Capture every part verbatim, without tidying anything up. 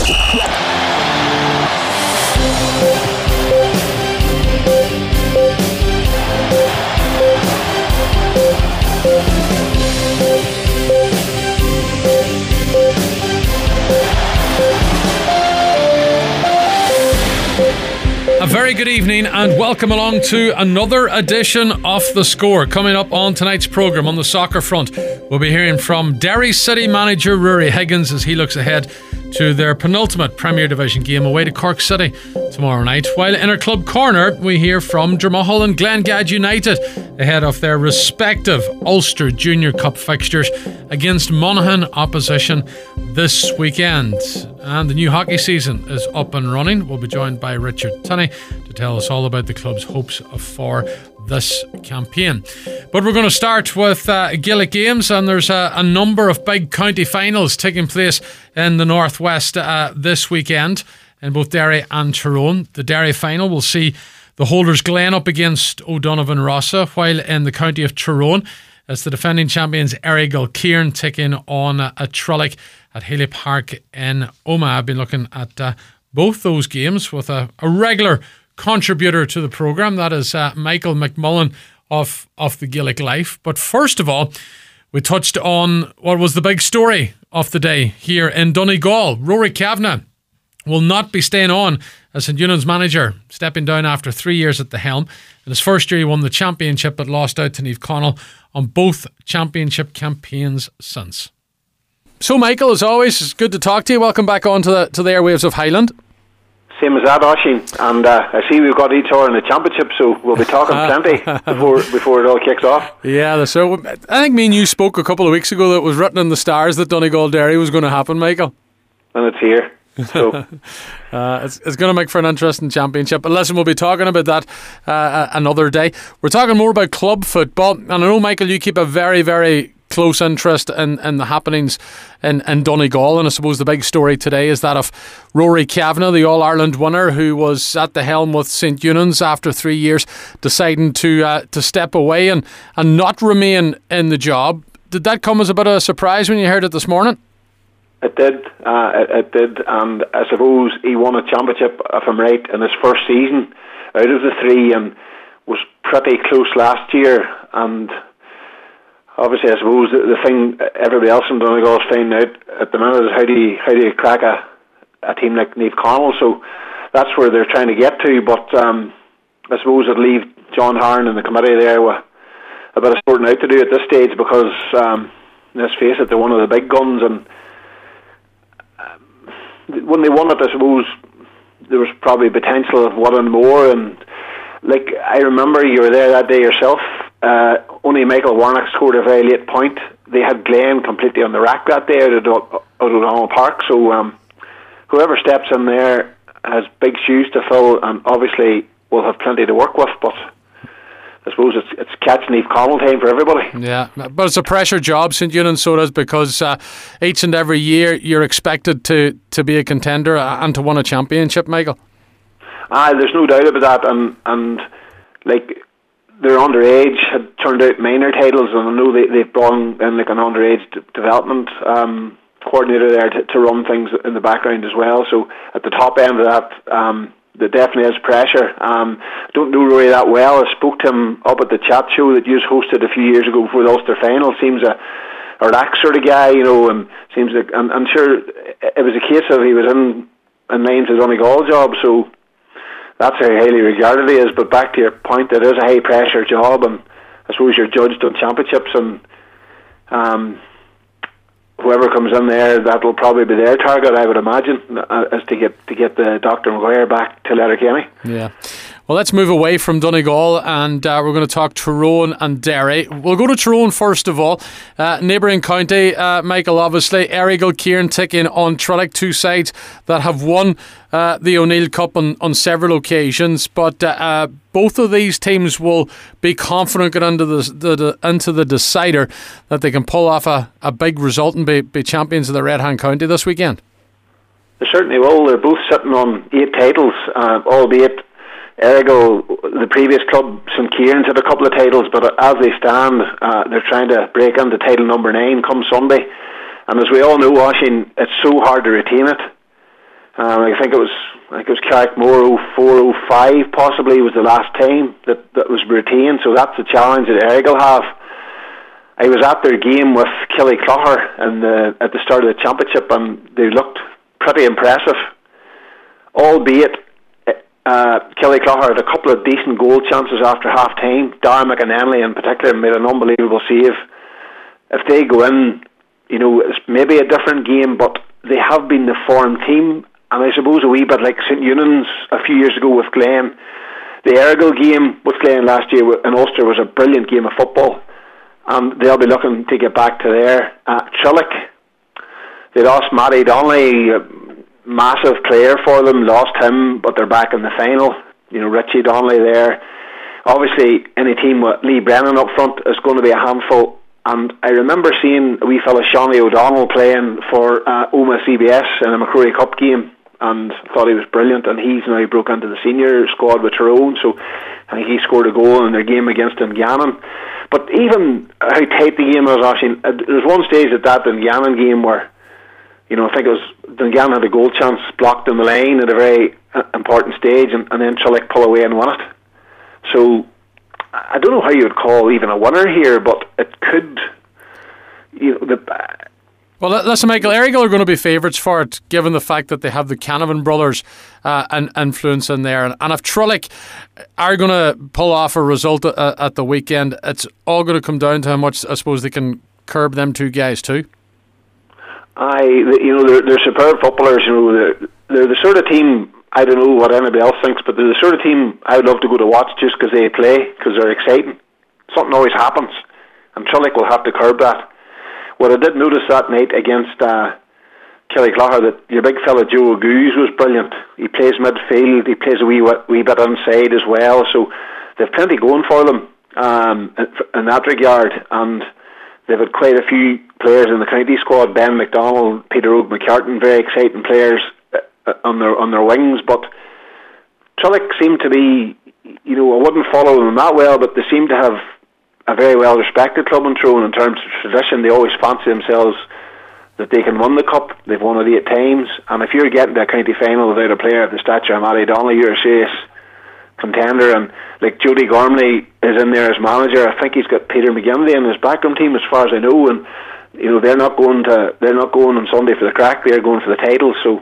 A very good evening and welcome along to another edition of The Score. Coming up on tonight's programme on the soccer front, we'll be hearing from Derry City manager Ruairi Higgins as he looks ahead to their penultimate Premier Division game away to Cork City tomorrow night. While in our club corner, we hear from Dromahol and Glengad United ahead of their respective Ulster Junior Cup fixtures against Monaghan opposition this weekend. And the new hockey season is up and running. We'll be joined by Richard Tunney to tell us all about the club's hopes for this campaign. But we're going to start with uh, Gaelic games, and there's a, a number of big county finals taking place in the Northwest uh, this weekend in both Derry and Tyrone. The Derry final will see the holders Glen up against O'Donovan Rossa, while in the county of Tyrone it's the defending champions Errigal Kieran taking on uh, a Trullick at Haley Park in Omagh. I've been looking at uh, both those games with a, a regular contributor to the programme, that is uh, Michael McMullen of, of the Gaelic Life. But first of all, we touched on what was the big story of the day here in Donegal. Rory Kavanagh will not be staying on as St Eunan's manager, stepping down after three years at the helm. In his first year he won the championship but lost out to Niamh Connell on both championship campaigns since. So Michael, as always, it's good to talk to you. Welcome back on to the, to the airwaves of Highland. Same as that, Oisín, and uh, I see we've got each other in the championship, so we'll be talking plenty before before it all kicks off. Yeah, so I think me and you spoke a couple of weeks ago that it was written in the stars that Donegal Derry was going to happen, Michael. And it's here. So uh, it's, it's going to make for an interesting championship. But listen, we'll be talking about that uh, another day. We're talking more about club football, and I know, Michael, you keep a very, very close interest in, in the happenings in, in Donegal, and I suppose the big story today is that of Rory Kavanagh, the All-Ireland winner who was at the helm with St Eunan's after three years, deciding to uh, to step away and, and not remain in the job. Did that come as a bit of a surprise when you heard it this morning? It did, uh, it, it did, and I suppose he won a championship, if I'm right, in his first season out of the three, and was pretty close last year, and obviously, I suppose the, the thing everybody else in Donegal is finding out at the minute is how do you, how do you crack a, a team like Niamh Connell. So that's where they're trying to get to. But um, I suppose it'll leave John Harn and the committee there with a bit of sorting out to do at this stage because, um, let's face it, they're one of the big guns. And um, when they won it, I suppose there was probably potential of wanting more. And like I remember, you were there that day yourself. Uh, only Michael Warnock scored a very late point. They had Glen completely on the rack that day out of out of O'Donnell Park. So um, whoever steps in there has big shoes to fill, and obviously will have plenty to work with. But I suppose it's it's catch Niamh Connell time for everybody. Yeah, but it's a pressure job, St Eunan's so does, because uh, each and every year you're expected to, to be a contender and to win a championship, Michael. Ah, there's no doubt about that, and and like. Their underage had turned out minor titles, and I know they, they've brought in like an underage d- development um, coordinator there to, to run things in the background as well. So at the top end of that, um, there definitely is pressure. Um, I don't know Rory that well. I spoke to him up at the chat show that you hosted a few years ago before the Ulster final. Seems a, a relaxed sort of guy, you know, and seems like, and I'm sure it was a case of he was in, in line to the Donegal job, so that's how highly regarded he is. But back to your point, it is a high pressure job, and I suppose you're judged on championships, and um, whoever comes in there, that'll probably be their target, I would imagine, uh, is to get to get the Doctor Maguire back to Letterkenny. Yeah. Well, let's move away from Donegal, and uh, we're going to talk Tyrone and Derry. We'll go to Tyrone first of all. Uh, neighbouring county, uh, Michael, obviously. Errigal Kieran taking on Trullick, two sides that have won uh, the O'Neill Cup on, on several occasions. But uh, uh, both of these teams will be confident going into the, the, the, into the decider that they can pull off a, a big result and be, be champions of the Red Hand County this weekend. They certainly will. They're both sitting on eight titles, uh, albeit Errigal, the previous club, St Kieran's, had a couple of titles, but as they stand, uh, they're trying to break into title number nine come Sunday. And as we all know, Oisín, it's so hard to retain it. Um, I think it was I think it was Carrickmore oh four oh five possibly was the last time that, that was retained. So that's the challenge that Errigal have. I was at their game with Killyclogher in the, at the start of the championship, and they looked pretty impressive, albeit uh, Killyclogher had a couple of decent goal chances after half time. Darren McAnally in particular made an unbelievable save. If they go in, you know, it's maybe a different game, but they have been the form team, and I suppose a wee bit like St Eunan's a few years ago with Glen. The Errigal game with Glen last year in Ulster was a brilliant game of football, and they'll be looking to get back to there. Uh, Trillick, they lost Matty Donnelly, a massive player for them, lost him, but they're back in the final. You know, Richie Donnelly there. Obviously, any team with Lee Brennan up front is going to be a handful. And I remember seeing a wee fella, Shawnee O'Donnell, playing for uh, Oma C B S in a McCrory Cup game, and thought he was brilliant, and he's now broke into the senior squad with Tyrone, so I think he scored a goal in their game against Dungannon. But even how tight the game was, actually, there was one stage at that Dungannon game where, you know, I think it was Dungannon had a goal chance blocked in the line at a very uh, important stage, and, and then Trillick pull away and win it. So I don't know how you would call even a winner here, but it could, you know, the. Well, listen, Michael, Errigal are going to be favourites for it, given the fact that they have the Canavan brothers uh, and influence in there. And, and if Trillick are going to pull off a result uh, at the weekend, it's all going to come down to how much, I suppose, they can curb them two guys too. I, you know, they're, they're superb footballers. You know, they're, they're the sort of team. I don't know what anybody else thinks, but they're the sort of team I would love to go to watch just because they play, because they're exciting. Something always happens, and Trillick will have to curb that. What I did notice that night against uh, Killyclogher, that your big fella Joe Goose was brilliant. He plays midfield, he plays a wee, wee bit inside as well, so they've plenty going for them um, in that regard, and they've had quite a few players in the county squad. Ben McDonald, Peter Oak McCartan, very exciting players on their on their wings, but Trillick seem to be, you know, I wouldn't follow them that well, but they seem to have a very well respected club in Tyrone in terms of tradition. They always fancy themselves that they can win the cup. They've won it eight times, and if you're getting to a county final without a player of the stature of Matty Donnelly, you're a serious contender. And like Jody Gormley is in there as manager. I think he's got Peter McGinley in his backroom team, as far as I know, and you know they're not going to they're not going on Sunday for the crack. They're going for the title. So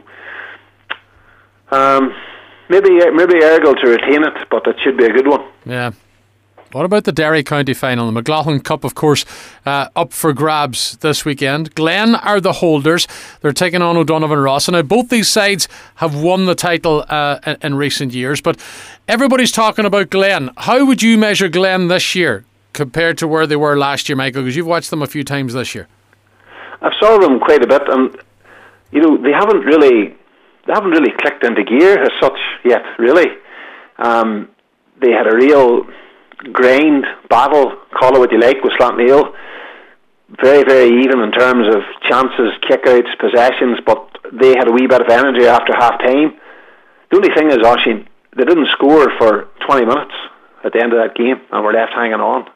um, maybe maybe Errigal to retain it, but it should be a good one. Yeah. What about the Derry County final? The McLaughlin Cup, of course, uh, up for grabs this weekend. Glen are the holders. They're taking on O'Donovan Ross. Now, both these sides have won the title uh, in, in recent years, but everybody's talking about Glen. How would you measure Glen this year compared to where they were last year, Michael? Because you've watched them a few times this year. I've saw them quite a bit, and you know they haven't really they haven't really clicked into gear as such yet. Really, um, they had a real grind battle, call it what you like, with Slantneil. Very, very even in terms of chances, kickouts, possessions, but they had a wee bit of energy after half time. The only thing is, Oisin, they didn't score for twenty minutes at the end of that game and were left hanging on.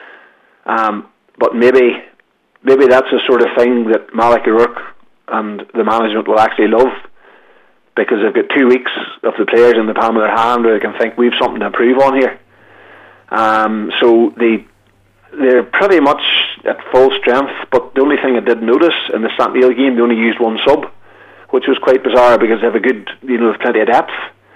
Um, but maybe maybe that's the sort of thing that Malik O'Rourke and the management will actually love, because they've got two weeks of the players in the palm of their hand where they can think we've something to improve on here. Um, so they, they're pretty much at full strength, but the only thing I did notice in the Slantneil game, they only used one sub, which was quite bizarre because they have a good, you know, plenty of depth.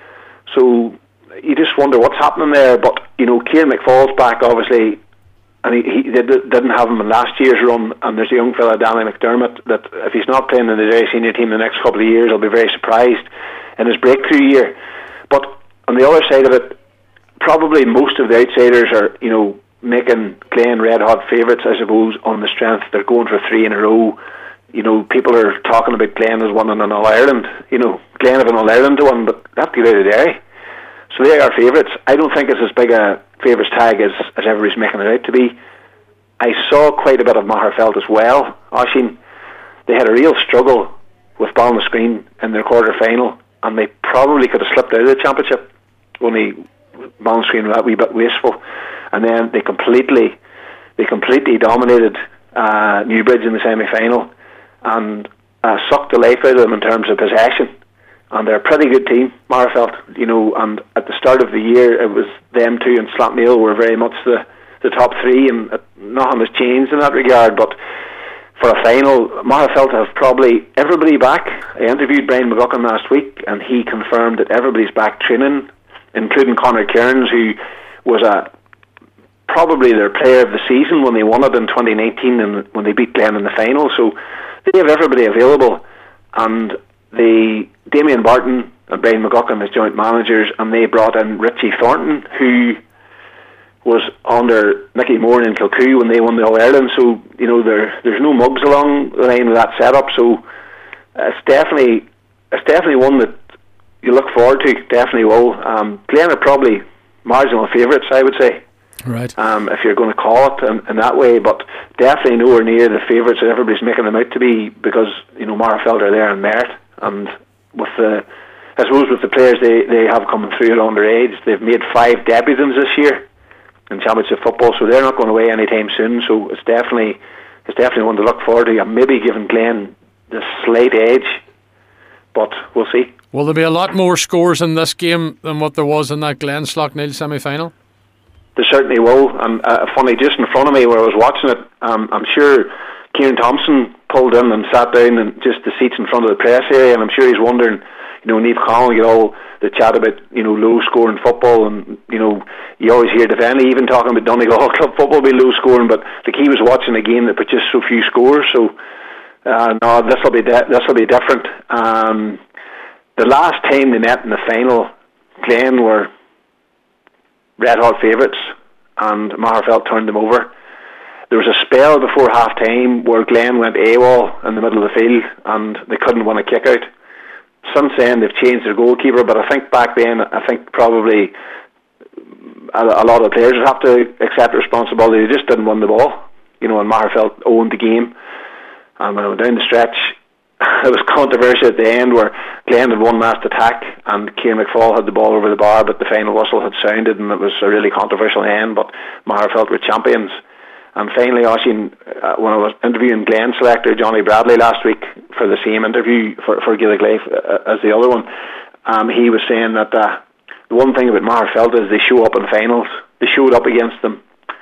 So you just wonder what's happening there. But, you know, Kieran McFall's back, obviously, and he, he did, didn't have him in last year's run, and there's a young fella, Danny McDermott, that if he's not playing in the Derry senior team the next couple of years, I'll be very surprised in his breakthrough year. But on the other side of it, probably most of the outsiders are, you know, making Glen red hot favourites, I suppose, on the strength. They're going for three in a row. You know, people are talking about Glen as winning an All-Ireland. You know, Glen have an All-Ireland to win, but they have to get out of Derry. So they are favourites. I don't think it's as big a favourites tag as, as everybody's making it out to be. I saw quite a bit of Maherfeld as well. Oisin, they had a real struggle with Ballinascreen in their quarter-final, and they probably could have slipped out of the championship. Only Ballinascreen were that wee bit wasteful, and then they completely, they completely dominated uh, Newbridge in the semi-final, and uh, sucked the life out of them in terms of possession. and they're a pretty good team, Magherafelt. You know, and at the start of the year, it was them two and Slaughtneil were very much the, the top three, and nothing has changed in that regard. But for a final, Magherafelt have probably everybody back. I interviewed Brian McGuckin last week, and he confirmed that everybody's back training, including Conor Cairns, who was a probably their player of the season when they won it in twenty nineteen and when they beat Glen in the final. So they have everybody available, and the Damien Barton and Brian McGuckin as joint managers, and they brought in Richie Thornton, who was under Mickey Moore in Kilcoo when they won the All-Ireland. So, you know, there there's no mugs along the line with that setup. So it's definitely it's definitely one that you look forward to. Definitely will. Um, Glen are probably marginal favourites, I would say. Right. Um, if you're going to call it in, in that way, but definitely nowhere near the favourites that everybody's making them out to be, because, you know, Magherafelt are there in merit, and with the, I suppose with the players they, they have coming through at underage, they've made five debutantes this year in Championship football, so they're not going away anytime soon. So it's definitely it's definitely one to look forward to. I'm maybe giving Glen the slight edge, but we'll see. Will there be a lot more scores in this game than what there was in that Glen Slaughtneil semi-final? There certainly will. And uh, funny, just in front of me where I was watching it, um, I'm sure Kieran Thompson pulled in and sat down in just the seats in front of the press area, and I'm sure he's wondering, you know, Niamh Conlon get all the chat about, you know, low scoring football, and, you know, you always hear Devaney even talking about Donegal club football being low scoring, but like, he was watching a game that produced so few scores. So uh, no, this will be de- this will be different. Um, the last time they met in the final, Glen were red hot favourites, and Magherafelt turned them over. There was a spell before half time where Glen went AWOL in the middle of the field and they couldn't win a kick out. Since then they've changed their goalkeeper, but I think back then, I think probably a, a lot of players would have to accept responsibility. They just didn't win the ball, you know, and Magherafelt owned the game. And when I went down the stretch, it was controversial at the end where Glen had one last attack and Ciarán McFall had the ball over the bar, but the final whistle had sounded and it was a really controversial end, but Magherafelt were champions. And finally, Oisín, uh, when I was interviewing Glen selector Johnny Bradley last week for the same interview for, for Gaelic Life uh, as the other one, um, he was saying that uh, the one thing about Magherafelt is they show up in finals. They showed up against them,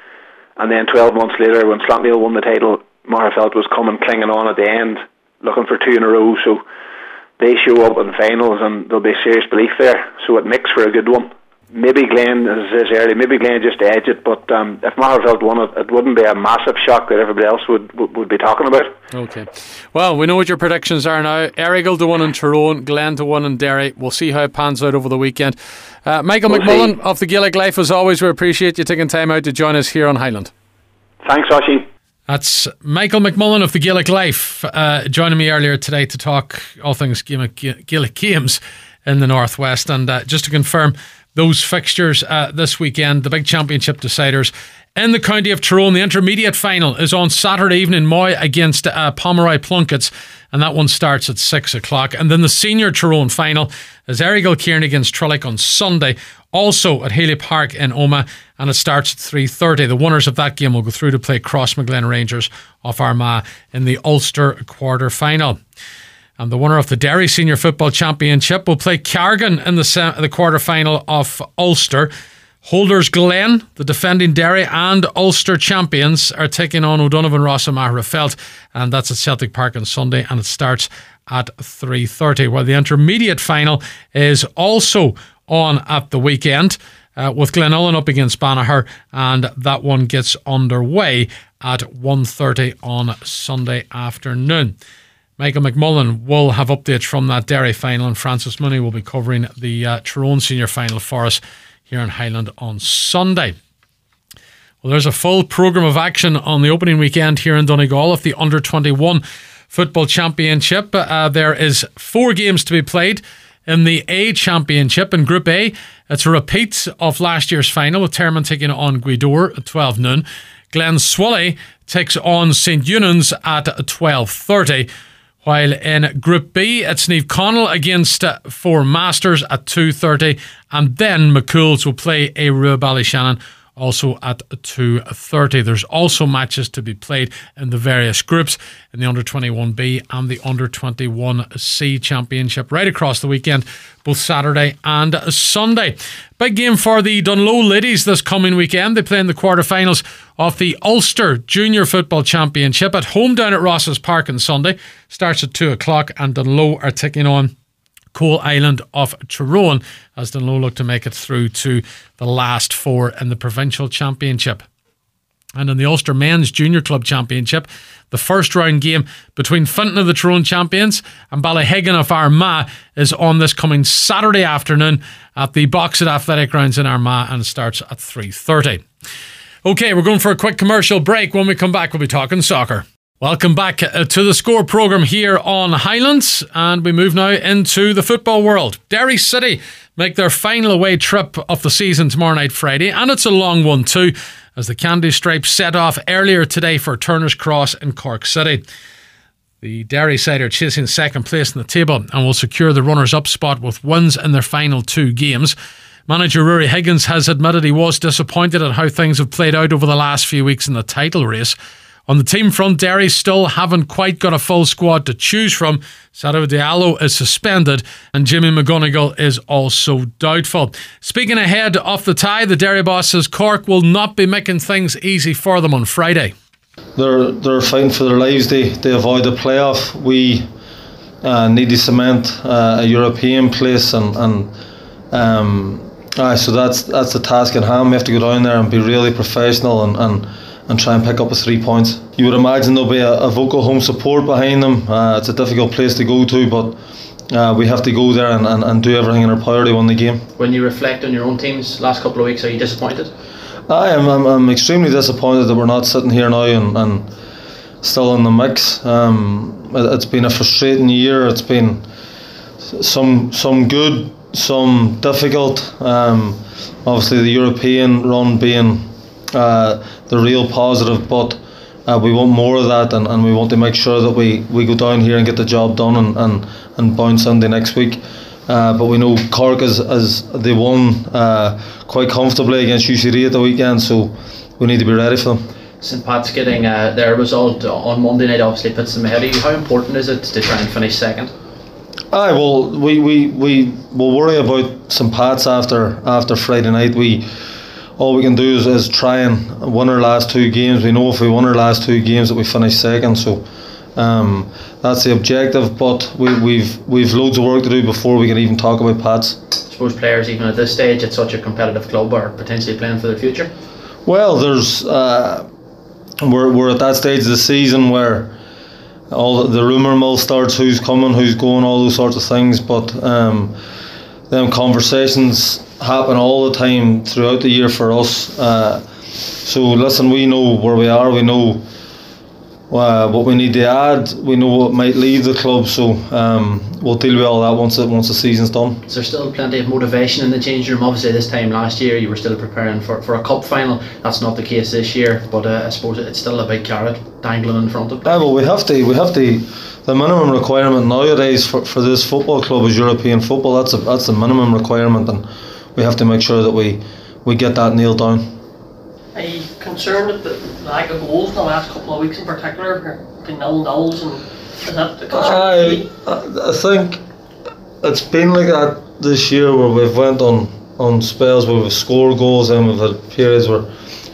and then twelve months later when Slaughtneil won the title, Magherafelt was coming clinging on at the end, looking for two in a row. So they show up in finals and there'll be serious belief there, so it makes for a good one. Maybe Glen, as I said earlier, maybe Glen just edge it, but um, if Magherafelt won it, it wouldn't be a massive shock that everybody else would, would, would be talking about. Okay. Well, we know what your predictions are now. Errigal to one in Tyrone, Glen to one in Derry. We'll see how it pans out over the weekend. Uh, Michael we'll McMullen see. Of the Gaelic Life, as always, we appreciate you taking time out to join us here on Highland. Thanks, Oisín. That's Michael McMullen of the Gaelic Life uh, joining me earlier today to talk all things Gaelic, Gaelic games in the Northwest. And uh, just to confirm those fixtures uh, this weekend, the big championship deciders in the county of Tyrone. The intermediate final is on Saturday evening, Moy against uh, Pomeroy Plunkets, and that one starts at six o'clock. And then the senior Tyrone final is Errigal Kieran against Trellick on Sunday, also at Healy Park in Omagh, and it starts at three thirty. The winners of that game will go through to play Crossmaglen Rangers of Armagh in the Ulster quarter final. And the winner of the Derry Senior Football Championship will play Cargan in the se- the quarter final of Ulster. Holders Glen, the defending Derry and Ulster champions, are taking on O'Donovan Ross and Magherafelt, and that's at Celtic Park on Sunday, and it starts at three thirty. While the intermediate final is also on at the weekend, uh, with Glenullen up against Banagher, and that one gets underway at one thirty on Sunday afternoon. Michael McMullen will have updates from that Derry final, and Francis Mooney will be covering the uh, Tyrone Senior final for us here in Highland on Sunday. Well, there's a full programme of action on the opening weekend here in Donegal of the under twenty-one Football Championship. Uh, there is four games to be played in the A Championship. In Group A, it's a repeat of last year's final, with Termon taking on Gweedore at twelve noon. Glen Swilly takes on Saint Eunan's at twelve thirty. While in Group B, it's Niamh Conlon against uh, Four Masters at two thirty, and then McCool's will play a Rua Ballyshannon also at two thirty. There's also matches to be played in the various groups in the under twenty-one B and the under twenty-one C Championship right across the weekend, both Saturday and Sunday. Big game for the Dunloe ladies this coming weekend. They play in the quarterfinals of the Ulster Junior Football Championship at home down at Ross's Park on Sunday. Starts at two o'clock, and Dunloe are taking on Coal Island of Tyrone as Dunloe look to make it through to the last four in the Provincial Championship. And in the Ulster Men's Junior Club Championship, the first round game between Finton of the Tyrone champions and Ballyhagan of Armagh is on this coming Saturday afternoon at the Boxit Athletic Grounds in Armagh, and starts at three thirty. Okay, we're going for a quick commercial break. When we come back, we'll be talking soccer. Welcome back to the Score programme here on Highlands, and we move now into the football world. Derry City make their final away trip of the season tomorrow night Friday, and it's a long one too, as the Candy Stripes set off earlier today for Turner's Cross in Cork City. The Derry side are chasing second place in the table and will secure the runners-up spot with wins in their final two games. Manager Rory Higgins has admitted he was disappointed at how things have played out over the last few weeks in the title race. On the team front, Derry still haven't quite got a full squad to choose from. Sadou Diallo is suspended and Jimmy McGonigal is also doubtful. Speaking ahead of the tie, the Derry boss says Cork will not be making things easy for them on Friday. They're they're fighting for their lives. They they avoid the playoff. We uh, need to cement uh, a European place, and and um, uh, so that's that's the task at hand. We have to go down there and be really professional and. and and try and pick up a three points. You would imagine there'll be a, a vocal home support behind them. Uh, it's a difficult place to go to, but uh, we have to go there and, and, and do everything in our power to win the game. When you reflect on your own team's last couple of weeks, are you disappointed? I am. I'm, I'm extremely disappointed that we're not sitting here now and, and still in the mix. Um, it, it's been a frustrating year. It's been some some good, some difficult. Um, obviously the European run being Uh, the real positive, but uh, we want more of that, and, and we want to make sure that we, we go down here and get the job done and, and, and bounce Sunday next week. Uh, but we know Cork is, is they won uh, quite comfortably against U C D at the weekend, so we need to be ready for them. St Pat's getting uh, their result on Monday night obviously puts them ahead of you. How important is it to try and finish second? Aye, well, we, we, we will worry about St Pat's after after Friday night. We All we can do is, is try and win our last two games. We know if we win our last two games that we finish second, so um, that's the objective. But we, we've we've loads of work to do before we can even talk about Pats. I suppose players, even at this stage, at such a competitive club, are potentially playing for their future. Well, there's uh, we're we're at that stage of the season where all the, the rumour mill starts. Who's coming? Who's going? All those sorts of things. But um, them conversations happen all the time throughout the year for us. Uh, so listen, we know where we are. We know uh, what we need to add. We know what might leave the club. So um, we'll deal with all that once it, once the season's done. Is there still plenty of motivation in the change room? Obviously, this time last year you were still preparing for, for a cup final. That's not the case this year. But uh, I suppose it's still a big carrot dangling in front of them. Yeah, well, we have to. We have to. The minimum requirement nowadays for, for this football club is European football. That's a, that's the minimum requirement, and we have to make sure that we, we get that nailed down. Are you concerned with the lack of goals in the last couple of weeks in particular? The nil-nils, and is that the concern? I, I think it's been like that this year, where we've went on, on spells where we've scored goals and we've had periods where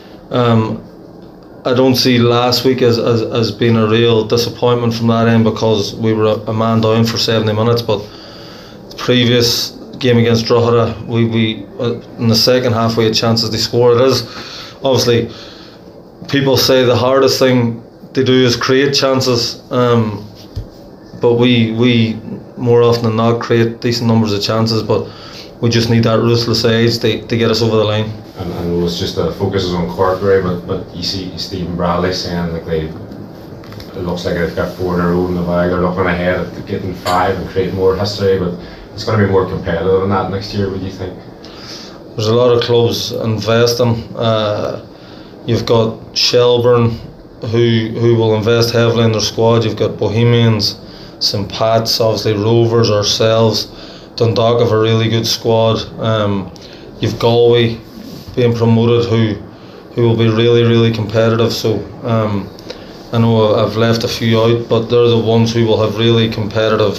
um, I don't see last week as, as, as being a real disappointment from that end, because we were a, a man down for seventy minutes. But the previous game against Drogheda, we, we uh, in the second half we had chances to score. It is obviously, people say the hardest thing to do is create chances, um, but we we more often than not create decent numbers of chances, but we just need that ruthless edge to, to get us over the line. And, and it was just the focus is on Cork, right? But but you see Stephen Bradley saying like they, it looks like they've got four in a row in the bag. They're looking ahead at getting five and create more history, but it's going to be more competitive than that next year. What do you think? There's a lot of clubs investing. Uh, you've got Shelbourne, who who will invest heavily in their squad. You've got Bohemians, St Pat's, obviously Rovers, ourselves. Dundalk have a really good squad. Um, you've Galway being promoted, who who will be really, really competitive. So um, I know I've left a few out, but they're the ones who will have really competitive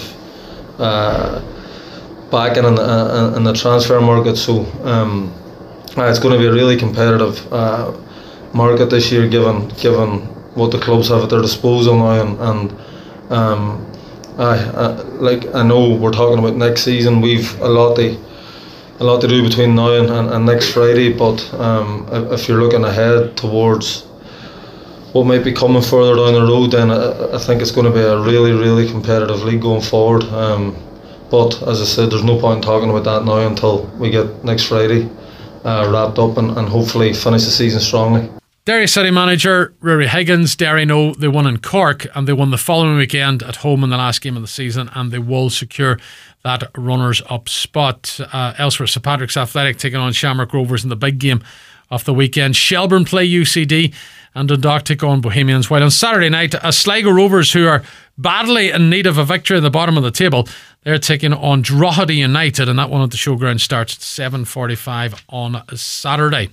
uh, backing in the, in the transfer market. So um, it's going to be a really competitive uh, market this year, given given what the clubs have at their disposal now, and, and um, I, I like I know we're talking about next season. We've a lot to a lot to do between now and, and, and next Friday. But um, if you're looking ahead towards what might be coming further down the road, then I, I think it's going to be a really, really competitive league going forward. Um, but as I said, there's no point talking about that now until we get next Friday uh, wrapped up and, and hopefully finish the season strongly. Derry City manager Ruairi Higgins. Derry know they won in Cork and they won the following weekend at home in the last game of the season, and they will secure that runners-up spot. Uh, elsewhere, St Patrick's Athletic taking on Shamrock Rovers in the big game of the weekend. Shelbourne play U C D and Dundalk take on Bohemians. While on Saturday night, uh, Sligo Rovers, who are badly in need of a victory at the bottom of the table, they're taking on Drogheda United, and that one at the showground starts at seven forty-five on Saturday.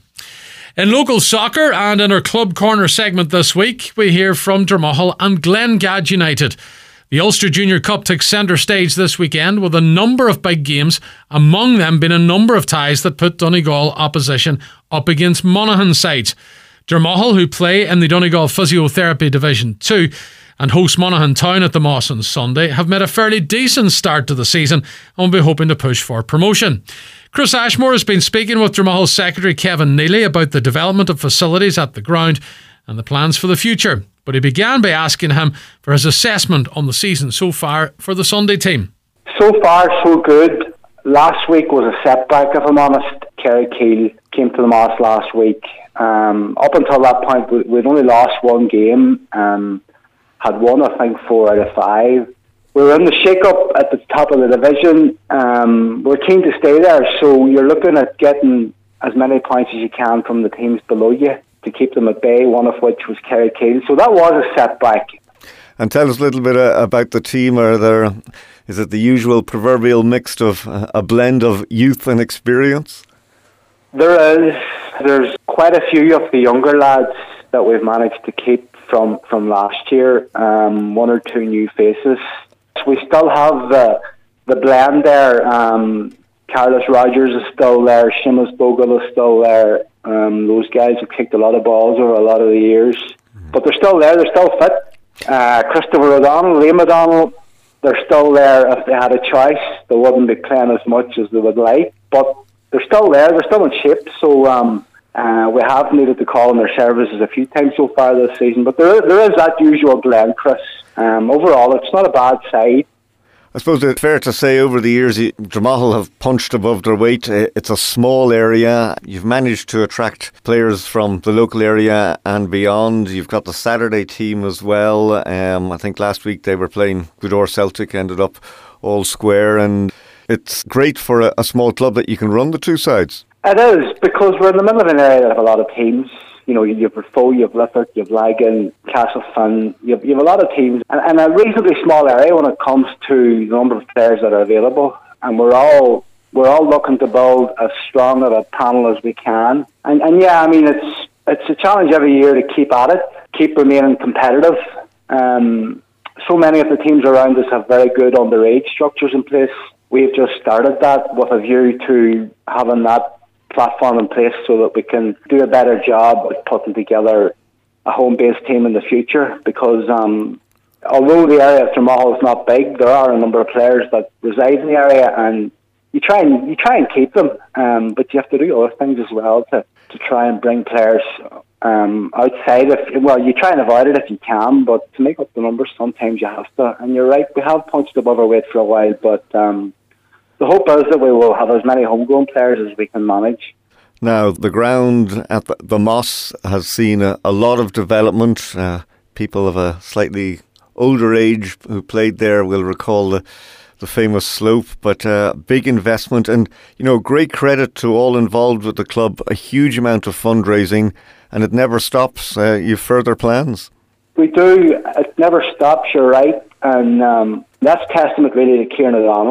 In local soccer and in our Club Corner segment this week, we hear from Dermahal and Glengad United. The Ulster Junior Cup takes centre stage this weekend with a number of big games, among them being a number of ties that put Donegal opposition up against Monaghan sides. Dermahal, who play in the Donegal Physiotherapy Division two and host Monaghan Town at the Moss on Sunday, have made a fairly decent start to the season and will be hoping to push for promotion. Chris Ashmore has been speaking with Dermahal's secretary Kevin Neely about the development of facilities at the ground and the plans for the future. But he began by asking him for his assessment on the season so far for the Sunday team. So far, so good. Last week was a setback, if I'm honest. Kerrykiel came to the Moss last week. Um, up until that point, we'd only lost one game. Um, had won, I think, four out of five. We were in the shake-up at the top of the division. Um, we're keen to stay there, so you're looking at getting as many points as you can from the teams below you to keep them at bay, one of which was Kerrykiel. So that was a setback. And tell us a little bit uh, about the team. Are there, is it the usual proverbial mix of uh, a blend of youth and experience? There is. There's quite a few of the younger lads that we've managed to keep from, from last year. Um, one or two new faces. We still have the the blend there. Um, Carlos Rogers is still there. Seamus Bogle is still there. Um, those guys have kicked a lot of balls over a lot of the years. But they're still there. They're still fit. Uh, Christopher O'Donnell, Liam O'Donnell, they're still there. If they had a choice, they wouldn't be playing as much as they would like. But they're still there. They're still in shape. So um, uh, we have needed to call on their services a few times so far this season. But there, there is that usual blend, Chris. Um, overall, it's not a bad side. I suppose it's fair to say over the years, Dermahal have punched above their weight. It's a small area. You've managed to attract players from the local area and beyond. You've got the Saturday team as well. Um, I think last week they were playing Gweedore Celtic, ended up all square. And it's great for a, a small club that you can run the two sides. It is, because we're in the middle of an area that have a lot of teams. You know, you have Rafo, you have Lifford, you have Lagan, Castlefin, you have, you have a lot of teams, and, and a reasonably small area when it comes to the number of players that are available. And we're all we're all looking to build as strong of a panel as we can. And, and yeah, I mean, it's it's a challenge every year to keep at it, keep remaining competitive. Um, so many of the teams around us have very good underage structures in place. We've just started that with a view to having that platform in place so that we can do a better job of putting together a home-based team in the future, because um, although the area of Dermahal is not big, there are a number of players that reside in the area, and you try and you try and keep them, um, but you have to do other things as well to, to try and bring players um, outside of, well, you try and avoid it if you can, but to make up the numbers sometimes you have to. And you're right, we have punched above our weight for a while, but um, the hope is that we will have as many homegrown players as we can manage. Now, the ground at the, the Moss has seen a, a lot of development. Uh, people of a slightly older age who played there will recall the, the famous slope, but uh, big investment and, you know, great credit to all involved with the club. A huge amount of fundraising, and it never stops. Uh, you have further plans? We do. It never stops, you're right. And um, that's testament really to Kieran O'Donnell.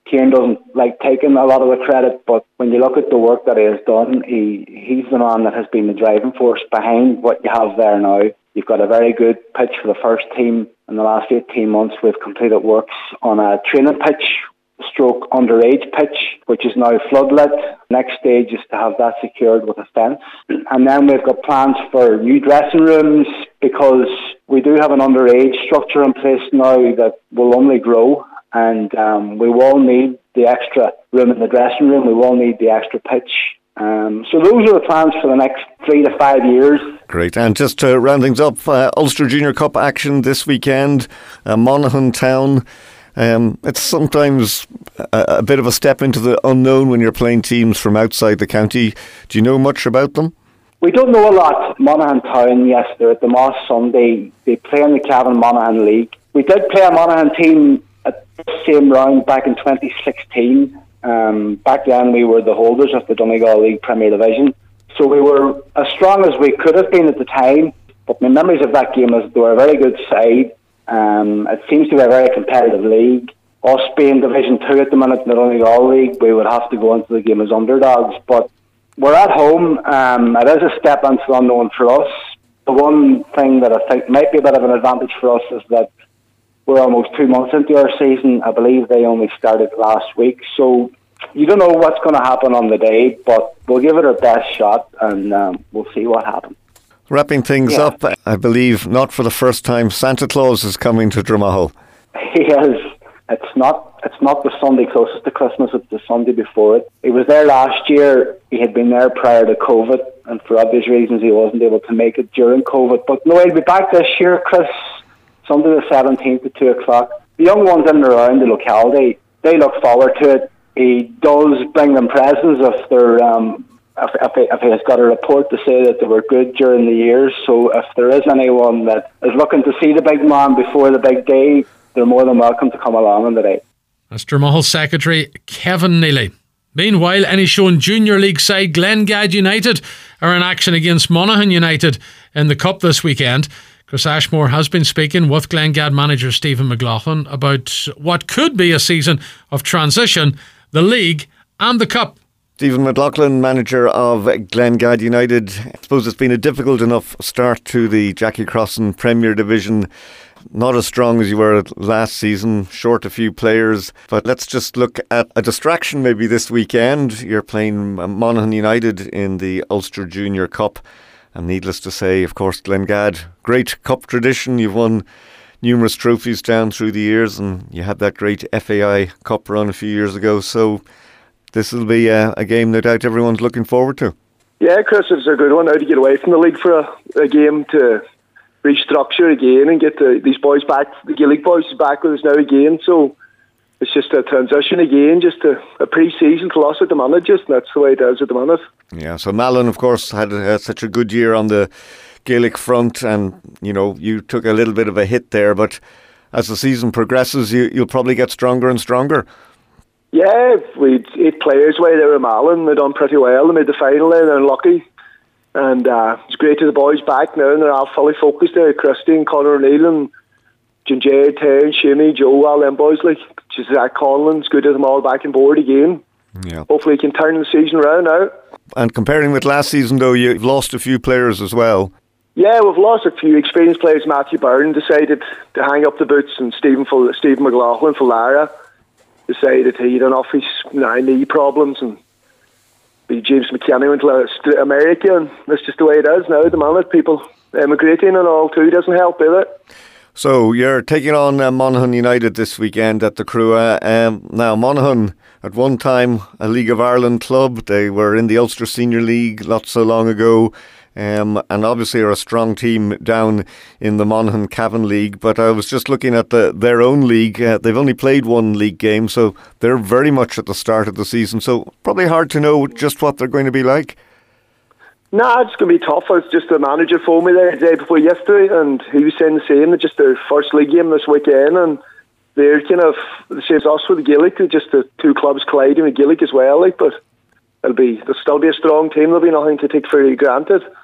Kieran doesn't like taking a lot of the credit, but when you look at the work that he has done, he he's the man that has been the driving force behind what you have there now. You've got a very good pitch for the first team. In the last eighteen months, we've completed works on a training pitch, stroke underage pitch, which is now floodlit. Next stage is to have that secured with a fence. And then we've got plans for new dressing rooms, because we do have an underage structure in place now that will only grow. And um, we will need the extra room in the dressing room. We will need the extra pitch. Um, so those are the plans for the next three to five years. Great. And just to round things up, uh, Ulster Junior Cup action this weekend, uh, Monaghan Town. Um, it's sometimes a, a bit of a step into the unknown when you're playing teams from outside the county. Do you know much about them? We don't know a lot. Monaghan Town, yes, they're at the Moss Sunday. They play in the Cavan Monaghan League. We did play a Monaghan team at the same round back in twenty sixteen. Um, back then we were the holders of the Donegal League Premier Division. So we were as strong as we could have been at the time. But my memories of that game is they were a very good side. Um, it seems to be a very competitive league. Us being Division two at the minute in the Donegal League, we would have to go into the game as underdogs. But we're at home. Um, it is a step into the unknown for us. The one thing that I think might be a bit of an advantage for us is that we're almost two months into our season. I believe they only started last week. So you don't know what's going to happen on the day, but we'll give it our best shot and um, we'll see what happens. Wrapping things yeah. up, I believe not for the first time, Santa Claus is coming to Dromahole. He is. It's not It's not the Sunday closest to Christmas, it's the Sunday before it. He was there last year. He had been there prior to COVID, and for obvious reasons he wasn't able to make it during COVID. But no, he'll be back this year, Chris, Sunday the seventeenth at two o'clock. The young ones in and around the locality, they look forward to it. He does bring them presents if they're... Um, If, if, he, if he has got a report to say that they were good during the year. So if there is anyone that is looking to see the big man before the big day, they're more than welcome to come along on the day. That's Dromahole Secretary Kevin Neely. Meanwhile, Inishowen Junior League side Glengad United are in action against Monaghan United in the Cup this weekend. Chris Ashmore has been speaking with Glengad manager Stephen McLaughlin about what could be a season of transition, the league and the Cup. Stephen McLaughlin, manager of Glengad United. I suppose it's been a difficult enough start to the Jackie Crossan Premier Division. Not as strong as you were last season, short a few players. But let's just look at a distraction maybe this weekend. You're playing Monaghan United in the Ulster Junior Cup. And needless to say, of course, Glengad, great cup tradition. You've won numerous trophies down through the years, and you had that great F A I Cup run a few years ago. So this will be a, a game no doubt everyone's looking forward to. Yeah, Chris, it's a good one now to get away from the league for a, a game to restructure again and get the, these boys back, the Gaelic boys back with us now again. So it's just a transition again, just a, a pre-season to us at the minute, just and that's the way it is at the minute. Yeah, so Malin, of course, had uh, such a good year on the Gaelic front, and you know, you took a little bit of a hit there, but as the season progresses, you, you'll probably get stronger and stronger. Yeah, we had eight players away there in Malin. They done pretty well. They made the final there. They're unlucky. And uh, it's great to the boys back now, and they're all fully focused there. Christy and Conor O'Neill and Ginger, Terry and Shimmy, Joe, all them boys, like just Zach Conlon. It's good to have them all back on board again. Yeah. Hopefully you can turn the season around now. And comparing with last season, though, you've lost a few players as well. Yeah, we've lost a few experienced players. Matthew Byrne decided to hang up the boots, and Stephen, Stephen McLaughlin for Lara decided he had enough of his knee problems, and James McKenna went to America, and that's just the way it is now at the moment. People emigrating and all too doesn't help, is it? So you're taking on uh, Monaghan United this weekend at the Crua. Um, now Monaghan, at one time a League of Ireland club, they were in the Ulster Senior League not so long ago. Um, and obviously are a strong team down in the Monaghan Cavan League, but I was just looking at the, their own league. Uh, they've only played one league game, so they're very much at the start of the season, so probably hard to know just what they're going to be like. Nah, it's going to be tough. It's just the manager phoned me there the day before yesterday, and he was saying the same. It's just their first league game this weekend, and they're kind of the same as us with the Gaelic. They're just the two clubs colliding with Gaelic as well, like, but it'll be, there'll still be a strong team. There'll be nothing to take for granted.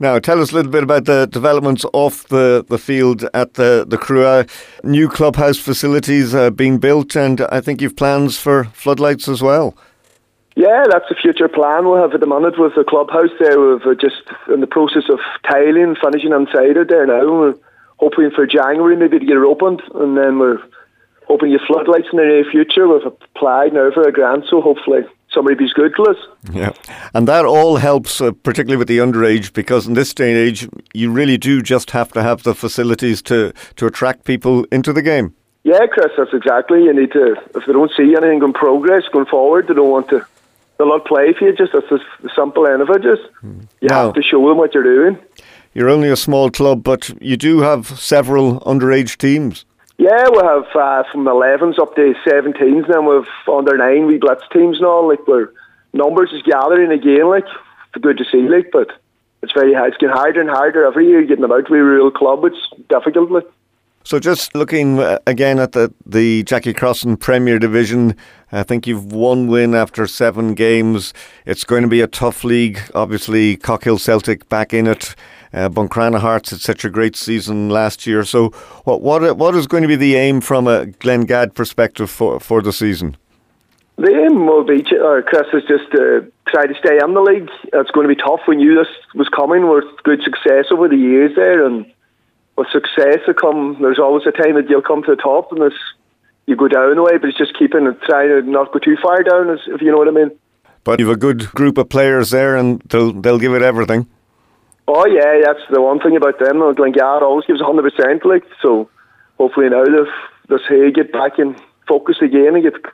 Now, tell us a little bit about the developments off the, the field at the, the Crua. New clubhouse facilities uh, being built, and I think you've plans for floodlights as well. Yeah, that's a future plan we'll have at the minute with the clubhouse there. We're just in the process of tiling, finishing inside it there now. We're hoping for January maybe to get it opened, and then we're hoping to get floodlights in the near future. We've applied now for a grant, so hopefully somebody be good to us. Yeah, and that all helps, uh, particularly with the underage, because in this day and age, you really do just have to have the facilities to, to attract people into the game. Yeah, Chris, that's exactly. You need to, if they don't see anything in progress going forward, they don't want to, they'll not play for you. Just that's the simple end of it. Just you now, have to show them what you're doing. You're only a small club, but you do have several underage teams. Yeah, we have uh, from elevens up to seventeens, then we've under nine wee blitz teams now. Like, we're numbers is gathering again. Like, it's good to see. Like, but it's very hard. It's getting harder and harder every year getting them out to a real club. It's difficult. Like. So just looking uh, again at the, the Jackie Crossan Premier Division, I think you've one win after seven games. It's going to be a tough league. Obviously, Cockhill Celtic back in it. Uh, Buncrana Hearts had such a great season last year. So what what what is going to be the aim from a Glengad perspective for, for the season? The aim will be, uh, Chris, is just to try to stay in the league. It's going to be tough. We knew this was coming with good success over the years there, and with success to come, there's always a time that you'll come to the top and this, you go down the way, but it's just keeping and trying to not go too far down, if you know what I mean. But you've a good group of players there and they'll they'll give it everything. Oh yeah, that's the one thing about them. Glengad always gives one hundred percent, like, so hopefully now they'll, they'll say get back and focus again and get a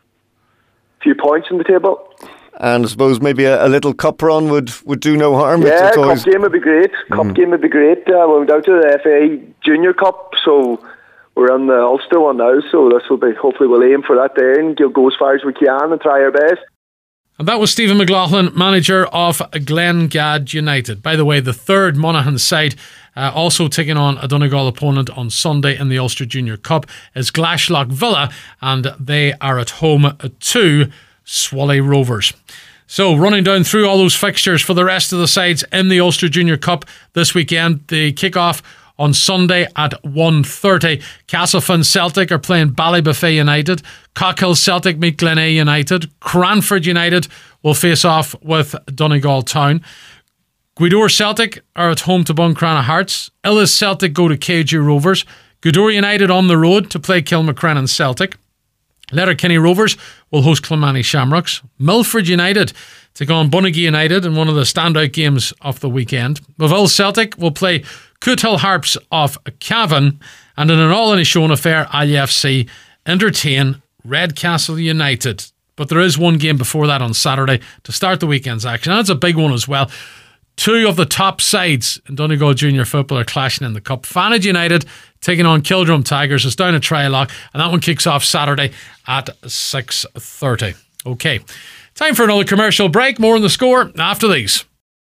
few points in the table. And I suppose maybe a, a little cup run would, would do no harm. Yeah, it's, it's cup always... game would be great. Cup mm. game would be great. Uh, we went out to the F A Junior Cup, so we're on the Ulster one now, so this will be, hopefully we'll aim for that there and go as far as we can and try our best. And that was Stephen McLaughlin, manager of Glengad United. By the way, the third Monaghan side, uh, also taking on a Donegal opponent on Sunday in the Ulster Junior Cup, is Glashlock Villa, and they are at home to Swally Rovers. So running down through all those fixtures for the rest of the sides in the Ulster Junior Cup this weekend, the kick-off on Sunday at one thirty. Castlefin Celtic are playing Ballybuffet United. Cockhill Celtic meet Glenay United. Cranford United will face off with Donegal Town. Gweedore Celtic are at home to Buncrana Hearts. Illes Celtic go to K G Rovers. Gweedore United on the road to play Kilmacrennan Celtic. Letterkenny Rovers will host Kilmany Shamrocks. Milford United take on Bunagee United in one of the standout games of the weekend. Moville Celtic will play Cootehill Harps of Cavan, and in an all-in-a-shown affair, I F C entertain Redcastle United. But there is one game before that on Saturday to start the weekend's action, and it's a big one as well. Two of the top sides in Donegal Junior Football are clashing in the Cup. Fanage United taking on Kildrum Tigers. It's down at Trialock, and that one kicks off Saturday at six thirty. Okay, time for another commercial break. More on The Score after these.